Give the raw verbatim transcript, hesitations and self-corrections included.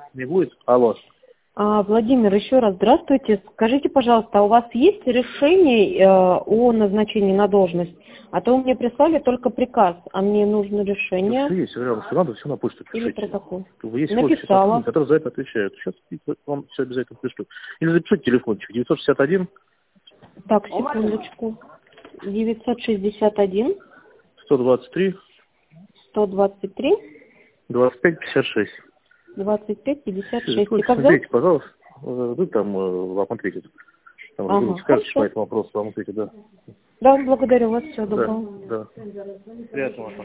Не будет? Алло. А, Владимир, еще раз здравствуйте. Скажите, пожалуйста, а у вас есть решение э, о назначении на должность? А то вы мне прислали только приказ, а мне нужно решение. Все есть, пожалуйста, надо все на почту Или пишите. протокол. Есть Написала. офис, который за это отвечает. Сейчас вам все обязательно пришлют. Или запишите телефончик девятьсот шестьдесят один. Так, секундочку. девятьсот шестьдесят один. сто двадцать три. сто двадцать три. двадцать пять пятьдесят шесть. двадцать пять пятьдесят шесть. И как зовут? Смотрите, пожалуйста, вы там э, вам ответят. Там Ага, уже скажете по хорошо. этому вопросу, вам ответят, да. Да, благодарю вас. Всего Да, доброго. да. Приятного.